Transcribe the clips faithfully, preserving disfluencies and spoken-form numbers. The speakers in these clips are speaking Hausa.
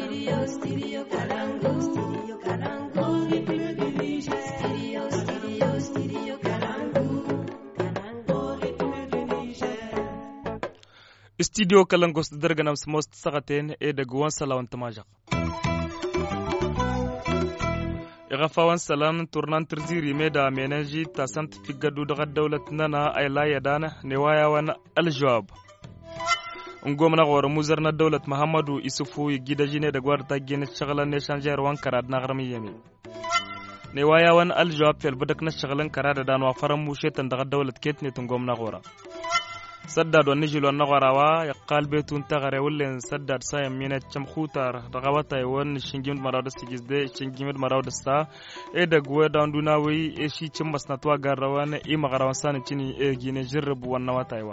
Studio, studio Kalangu. Studio Kalangu. Studio, studio, studio Kalangu. Studio Kalangu darganam smost sagaten e dagwan salawan tamajak. Igafawan salam turnan tirziri meda menaji tasant figadu daga dawlat nana ayla yadana newaya wan aljawab. Ngomna gor muzarna dawlat Muhammadu Isufu gidaji ne da gwarta gene shagalan ne shanjar wan karad na garmi yemi. Newaya wan aljawab fel badak na shagalan karada danwa faram mushetan daga dawlat ketne tungomna gora. سداد ونجيل ونغراوا يقال بيتون تغري ولين سداد سايم مينة شمخوتار رغواتاي ون شنجيمد مراود السجزدي شنجيمد مراود السا إيدا قوة داندوناوي إيشي چمبس نتوا غراوان إيما غراوان ساني چيني إيجي نجرب ونواتايوا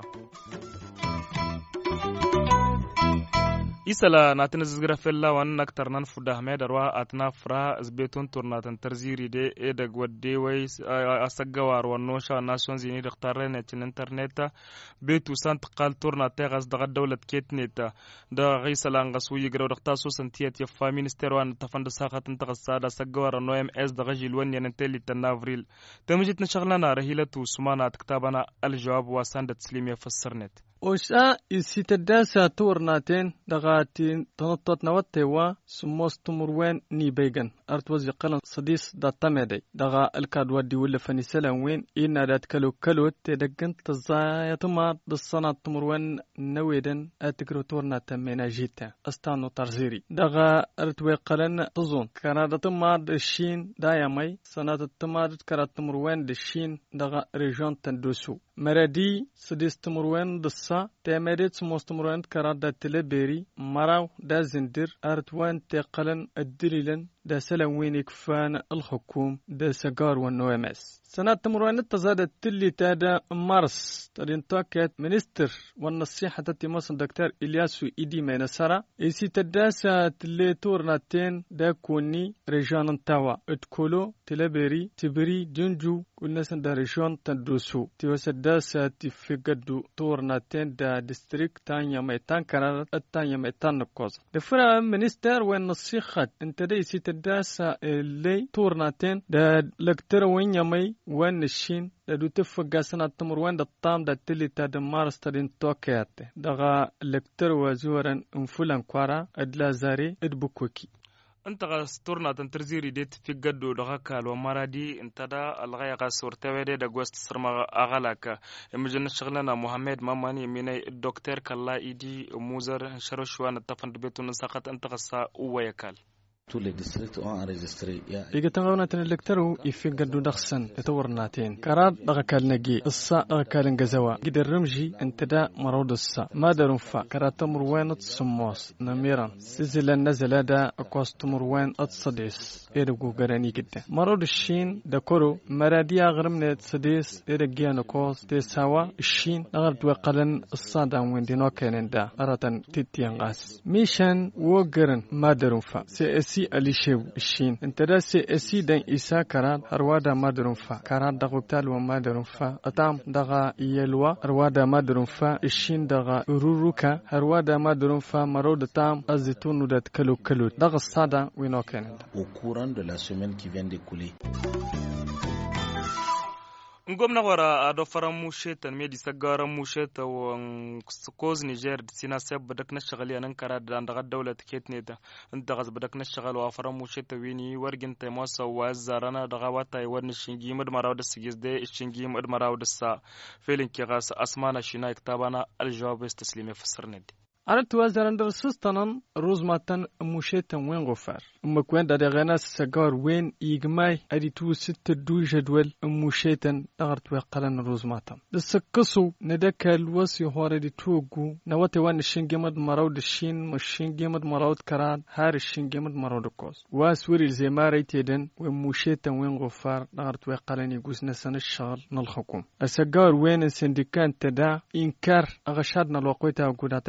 isala natin zizgra fella wan naktar nan fuda medarwa atna fra zbetun turnatan tarziri de e da gwadde wai asagawar wanno sha nason zini da tarene tin interneta betu sant qal turnata gas da dawlat ketneta da ghisala ngasu yigra da taso santiyat ya fa minister wan tafanda saqatan taqsada sagawar no ms da gajil wan yan teli tanavril tamjit nashghlana rahilatu sumana kitabana al jawab wa sandat slim yafassarnet وشا يسيتداسا تورناتين دغاتين تنطط نواتيوا سموس تمروين نيبيغن ارتوز يقلن صديس دا تمدي دغا الكاد ودي ولا فنيسلا وين إنا دات كلو كلو تدقن تزايتما دصنا تمروين نويدن اتكرو تورناتا ميناجيتا استانو ترزيري دغا ارتوي قلن تزون كانادا تما دشين دايامي سنات تما كرات تمروين دشين دغا ريجون تندوسو مرادي سديس تمروين دصا تامريت سموستمروين كرات دا تلبيري مراو دا زندر ارتوان تقلن الدليلن دا سلوين يكفان الحكوم دا سجار والنوامس سنة تمروين التزادت تلي تادا مارس ترين تاكت منستر والنصيحة تتمصن دكتور إلياسو إيدي مينسارا إيسي تداسا تلي تورناتين دا كوني ريجان انتاوا اتكولو تلبيري تبري جنجو والناس دا ريجان تندوسو تيوسداسا تفقدو تورناتين دا ديستريك تانيا ميتان كانت التانيا ميتان نقوز دفرا منستر والنصيحة انت دا إيسي تداسا اللي تورناتين دا لكتر وين يمي وين الشين دو تفقا سنة تمر وين الطام دا تلي تاد مارس تدين توكيات دغا لكتر وزورا انفلان كوارا ادلا زاري ادبوكوكي انت غاستورنا تنترزيري ديت في قدو دغاكال ومرادي انت دا الغاية غاسور تاويدي دا غوست سرما اغالاك امجن شغلنا محمد ماماني مني الدكتور كالله ايدي موزر شروشوان التفن بيتو نساقت انت غاسا اويكال tous les districts ont enregistré. إذا تنغونا تنلكترو يفقدوا دخسن يتورناتين كراد دغكال نجي الصا دغكال نجزوا قد الرمجي انتدا مرود الصا ما درون فا كراد تمروين تصموس نميرا سيزلا نزل دا اقواس تمروين اتصديس إيرقو قراني جدا مرود الشين دا كورو مراديا غرمنا تصديس إيرقيا نقوس تيساوا الشين نغرد وقلن الصا دا وين دينو كانن دا أراتن تتيان غاس ميشان وقرن ما درون فا سي سي أليشيو الشين انت دا سي اسي دان إسا كراد أروادا مادرون فا كراد دغو تالوا مادرون فا أتام دغا يلوا أروادا مادرون فا الشين دغا أروروكا أروادا مادرون فا مرود تام أزيتون دات كلو كلو دغا الصادا وينو كان au courant de la semaine qui vient d'écouler. ngomna wara ado faram mushetan medi sagara musheta wan koz Niger sina sab badak na shagali anan kara da daga dawlat ketneda inda gaz badak na shagal wa faram musheta wini wargin tay masa wa zarana daga wata yi wani shingi mad marawda sigizde shingi mad marawda sa felin ki gas asmana shina iktabana aljawab istaslimi fasarnedi أردت وزارة درسستان روز ماتن مشيتا وين غفار مكوين دا غانا سجار وين يجمعي أريتو ست دو جدول مشيتا أردت وقلن روز ماتن دسكسو ندك الوصي هواري توجو نواتي وان الشنجمد مراود الشين مشينجمد مراود كراد هار الشنجمد مراود كوس واسوري الزماري تيدن ومشيتا وين غفار أردت وقلن يجوز نسن الشغل نالحكوم السجار وين السندكان تدا إنكار أغشادنا الوقويتا وقوداتها كن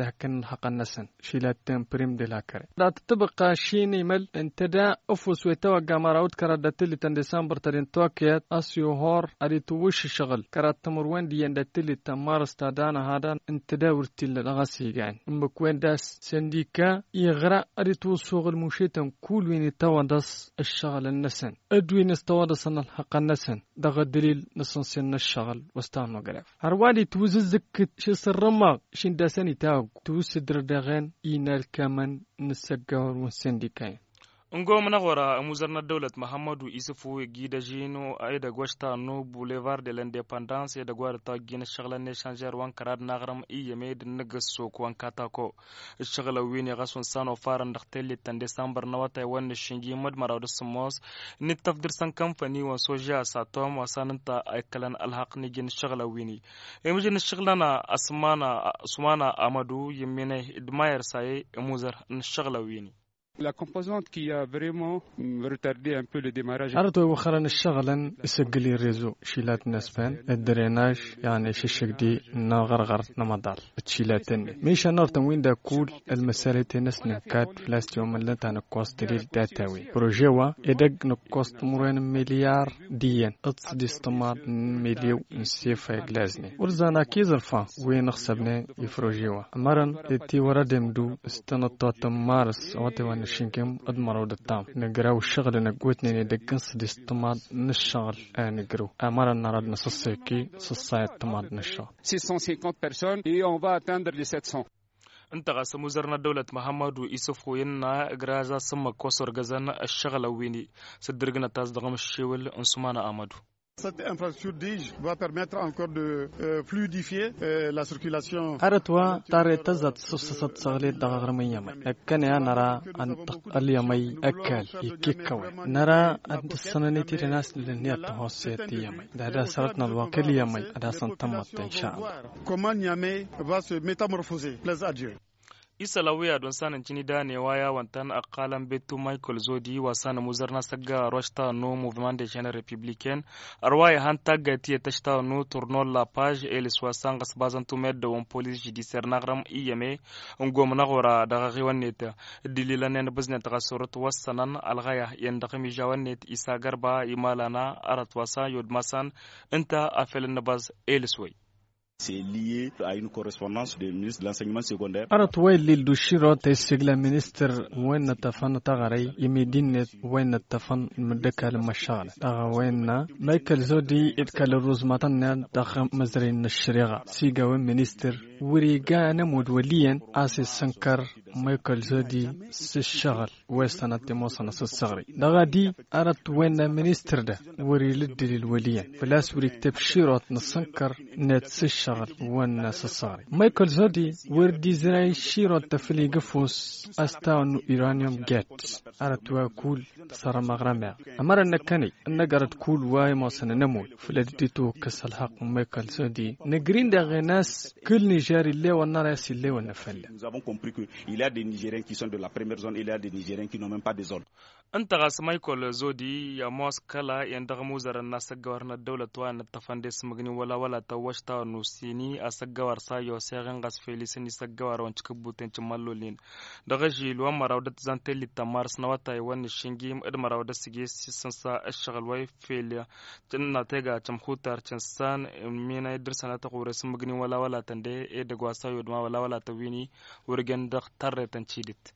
الحق النسن شيلاتين بريم دي لاكري دا تبقى شيني مل انت دا افوس ويتوقع مراود كرادت اللي تن ديسمبر ترين توكيات اسيو هور اري توش الشغل كرات تمروين دي اندت اللي تمارس تادانا هذا انت دا ورتي لغاسي يعني مكوين داس سنديكا يغرا اري توسوغ المشيتن كل وين تودس الشغل النسن ادوين استودس الحق النسن دا دليل نسنسن الشغل واستانو غرف هروالي توززك شي سرما شين داساني تاو توسدر دغن ينال كمان نسجور والسنديكاين ngo mana wara muzarna dawlat Muhammadu Isufu gida jino ay da gwashta no boulevard de l'indépendance da gwar ta gina shagla ne changer wan karad nagram iyeme da nagaso kwan katako shagla wini gason sano faran da tele tan december na wata wan shingi mad maraw da sumos ni tafdir san company wa soja satom wa sananta ay kalan alhaq ni gina shagla wini emjin shaglana asmana sumana amadu yemene idmayer sai muzar shagla wini. La composante qui a vraiment retardé un peu le démarrage. أردت وخرن الشغلا يسجل الريزو شيلات نسبان الدريناج يعني ششك دي نغرغر نمدار تشيلاتن ميش نور تنوين دا كول المسالة نسن كات فلاست يوم اللي تنقص دليل داتاوي بروجيوا إدق نقص مرين مليار ديان اتصدي استمار مليو نسيفا غلازني ورزانا كيزرفا وين نخسبنا يفروجيوا مرن التي وردم دو استنطات مارس واتوان شينكم أدمروا دتام نجراو الشغل نقوتني ندقن صديس تماد نشغل نجرو أمر نراد نصصيكي صصاية تماد نشغل six cent cinquante personnes et on va atteindre les sept cents. انت قاسم وزرنا دولة محمد ويسوف وينا غرازا سما كوسر غزان الشغل ويني صدرنا تصدقم الشيول انسمانا امادو. Cette infrastructure va permettre encore de euh, fluidifier euh, la circulation. أردوا تاري تزت سوسة صغلي دغرمي يمي أكن يا نرى أن تقل يمي أكل يكيكوي نرى أن السنة تيرناس للنية تهوسيتي يمي ده سرتنا الواقل يمي ده سنتمت إن شاء الله. Comment Niamey va se métamorphoser? Plaise à Dieu. isa lawiya don sanin cini da ne waya wantan akalan betu Michael Zodi wasana muzarna sagga roshta no mouvement des jeunes républicains arwaya hanta gati tashta no tourno la page et les soixante gasbazan to med de police judiciaire nagram iyeme ngom nagora daga riwaneta dilila nen biznet gasorot wasanan alghaya yandaqmi jawanet isa garba imalana arat wasa yodmasan inta afel nabaz elsway. C'est lié à une correspondance du ministre de l'enseignement secondaire. أردت وين للدشيرة تسجل ministre وين نتفن تغري يمدين وين نتفن مدكال المشاغل أغا وين مايكل زودي إدكال الرزمتان داخل مزرين الشريعة سيجا وين ministre وريقانا مدوليا آسي سنكر مايكل زودي سشغل ويستنا تموصنا سصغري داغا دي أردت وين ministre ده وري للدليل وليا فلاس وريك تبشيرة نسنكر نت سش شغل والناس الصغيرة مايكل زودي وردي زراي شيرو تفلي قفوس استاون ايرانيوم جيت ارتوا كول صار مغرمع امر انكني انقرت كول واي موسن نمول فلديتو كسل حق مايكل زودي نغرين دغ ناس كل نيجيري اللي والناس اللي والنفل. Nous avons compris que il y a des Nigériens qui sont de la première zone et il y a des Nigériens qui n'ont même pas de zone. انت غاس مايكل زودي يا موس كلا يندغ موزر الناس غورنا الدولة وان التفندس مغني ولا ولا توشتا نوسيني اسغور سايو سيغن غاس فيليسني سغور وان تشكبوتن تمالولين دغجي لو مراودت زانتلي تمارس نواتا يوان شينغيم اد مراودت سيجيس سنسا الشغل واي فيليا تنا تيغا تمخوتار تشنسان مينا يدرسنا تقورس مغني ولا ولا تندي اي دغوا سايو دما ولا ولا تويني ورغن دغ ترتن تشيدت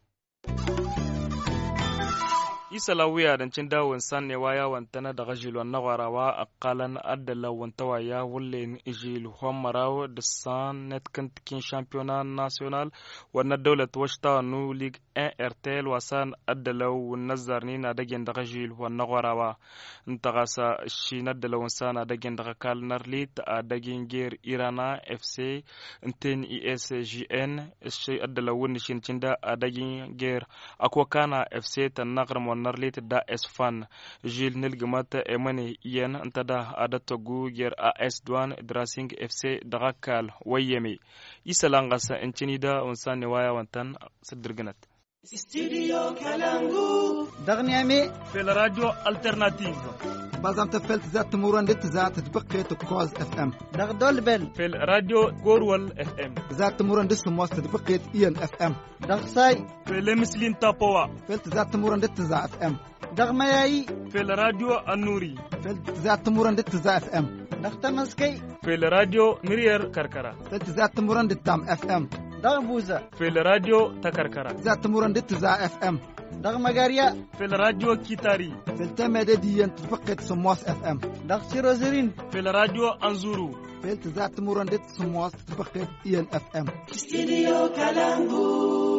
isa lawiya dan cin dawon sanne waya wantana da gajilwan nagwarawa aqalan adala wantawa ya wulle ijil homaraw da san net kantin championnat national wana dawlat washta nu league one R T L wasan adala nazarni na dagen da gajil wan nagwarawa ntagasa shi nadala wansan dagen da kal narlit a dagen ger irana F C nten I S G N shi adala wonni shin cinda a dagen ger akwakana F C tan nagram narlit da esfan jil nilgmata emani yen antada adato guger as douane dressing F C drakal wayemi isalangasa encinida unsani waya wantan sidirgnat Studio Kalangu. دغنيامي في الراديو الترناتيف بازم تفلت ذات مران دت ذات تبقيت كوز اف ام دغدول بل في الراديو غورول اف ام ذات مران دت سموس تبقيت اين اف ام دغساي في المسلين تابوا فلت ذات مران دت ذا اف ام دغمياي في الراديو النوري فلت ذات مران دت ذا اف ام دغتمسكي في الراديو مرير كركرة فلت ذات مران دت تام اف ام دغبوزا في الراديو تكركرة ذات مران دت ذا اف ام دغمغاريا في الراديو كيتاري فلت مدديا تبقيت سموس اف ام دغشيروزرين في الراديو انزورو فلت ذات مران دت سموس تبقيت اين اف ام Studio Kalangu.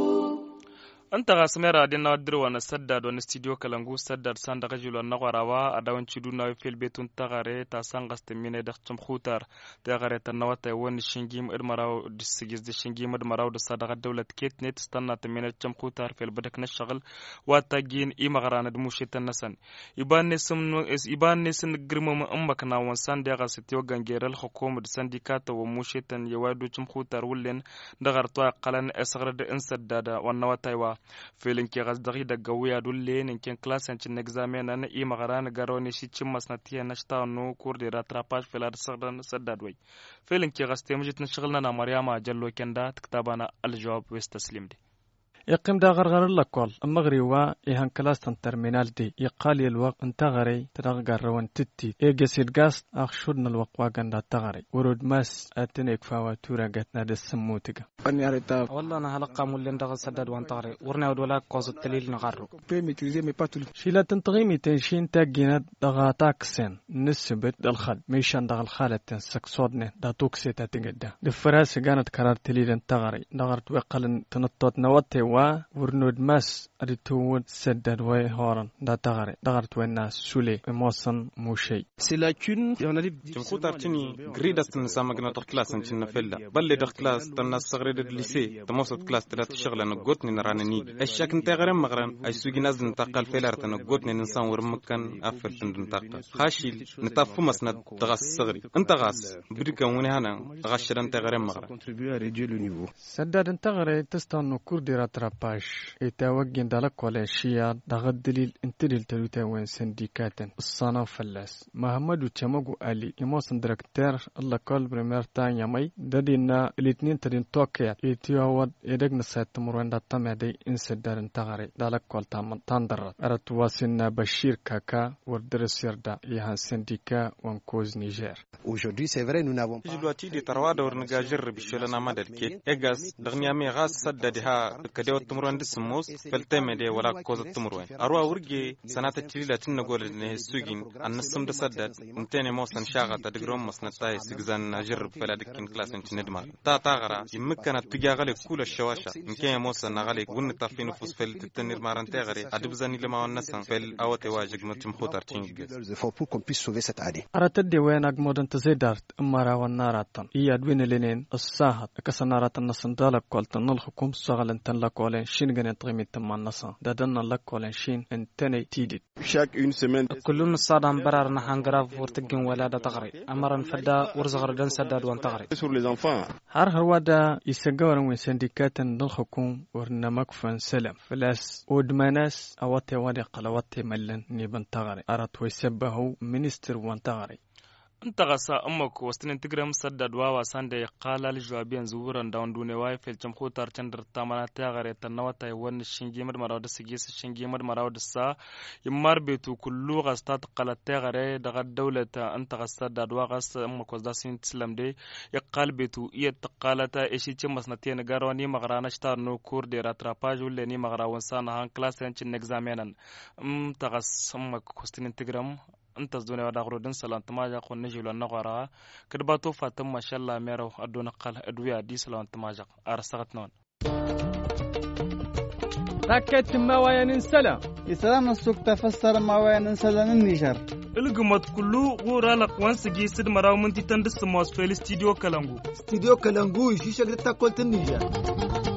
anta ga smera din na dirwa na saddad wani studio kalangu saddad san da gajulu na gwarawa a dawan cidu na fil betun tagare ta san gaste mine da chum khutar ta gare ta na wata wani shingim idmaraw disigis da shingim idmaraw da sadaqa dawlat ketnet stanna ta mine chum khutar fil badak na shagal wa tagin i magarana da mushitan nasan iban ne sum is iban ne sun girma mu amma kana wan san da ga sitiyo gangeral hukumu da sandikata wa mushitan yawadu chum khutar wullen da garto qalan asghar da insaddada wannan wataiwa filin ke gasdagi daga wuya dulle nin ken klasancin examen na i magarana garoni shi cin masnatiya na shta no kur de rattrapage filar sadan saddadwai filin ke gaste mujit na shigilna na maryama jallo kenda tiktabana aljawab west taslim de يقيم دا غرغر لكول المغري وا يهان كلاستن ترمينال دي يقالي الوقت انت غري تدغر روان تتي ايجسيد غاست اخشودنا الوقت واغندا تغري ورود ماس اتنيك فاوا تورا غتنا دسموتك اني اريتا والله انا هلقى مولين دغ سدد وان تغري ورنا ولا كوز التليل نغرو بريميتريزي مي با تول شيلا تنتغيمي تنشين تاغينا دغا تاكسن نسبت دالخد ميشان دغ الخاله تنسكسودنه دا توكسي تاتيغدا دفراس غانت قرار تليل تغري دغرت وقلن تنطط نوتي wa wurnod mas aditowod saddad way horan da tagare dagart wenna sule emosan mushay c'est la cune on a dit jumkutar tini gridas tin samagna tor class tin fella balle dak class tan sagred lycée tamosat class tlat shagla na gotni ranani ashak intagram magran ay sugi nazn taqal felar tan gotni insan wer makan afel tin taqa khashil ntafu masnad dagas sagri anta gas bidika woni hana gashiran tagaram magran contribuer à réduire le niveau saddad intagre tastanu kurdira trapage etawagin dalak wala shiya dagad dalil intidil taluta wen sindikaten الصنف فلاس محمد وتشمغو علي يموسن ديريكتور الله كول بريمير تان يمي ددينا الاثنين تدين توكيا ايتيو يدغ نسات مرون داتما دي انسدارن تغري دالك كول تام تاندر ارت واسنا بشير كاكا وردرسير دا يها سنديكا وان كوز نيجر aujourd'hui c'est vrai nous n'avons pas jilwati di tarwada ور نغاجر بشلنا مادل كي اغاس دغنيا مي غاس سددها كديو تمرون دسموس فلتمه دي ولا كوز تمرون اروا ورغي سنات تشيلا تنغول ne sugin annasum da saddad mutene mosan shaga ta digrom masnatay sigzan najr fala dikin klasin tinedma ta tagara yimkana tugagale kula shawasha mkene mosan nagale gun tafin fus fel tinir marante gare adibzani lama wannasan fel awate wajig mutim khutar ting faut pour qu'on puisse sauver cette année aratade wenag modan tazedart amara wanaratan iyad winelenen as-sahat kasanaratan nasandala koltan al-hukum sagalan tan la kolen shingan tqimit tamman nasan dadan la kolen shin entene tidit chaque une semaine كلنا صادم برارنا هنغراف ورتجن ولا دا تغري أمرن فدا ورزغر دن سداد وان تغري sur les enfants هر هوادا يسجورن من سندكاتن دلخكم ورنمك فن سلام فلاس ودماناس أواتي وادي قلواتي ملن نيبن تغري أرات ويسبهو منستر وان تغري انت غسا امك وستن تجرم سدد واوا ساندي قال الجوابين زورن داون دوني واي في الجمهور ترچندر تامنا تاغري تنوتا ون شينجيمر مراود سيجيس شينجيمر مراود سا يمار بيتو كلو غستات قال تاغري دغ الدوله انت غسدد واغس امك وزاسين تسلم دي يقال بيتو يتقالتا ايشي تشمسنتين غاروني مغرانا شتار نو كور دي راتراباج ولني مغراون سان هان كلاس انچ اكزامينن ام تغس امك وستن تجرم انت زوني ودا غرودن سلام تماجا خو نجيلو نغورا كدباتو فاطمه ما شاء الله ميرو ادونا قال ادويا دي سلام تماجا ارسغت نون راكت ما وين سلام يسلام السوق تفسر ما وين سلام النيجر القمت كله غورا لقوان سجي سد مراو منتي تندس موس في الاستوديو كلانغو استوديو كلانغو شيشه تاكلت النيجر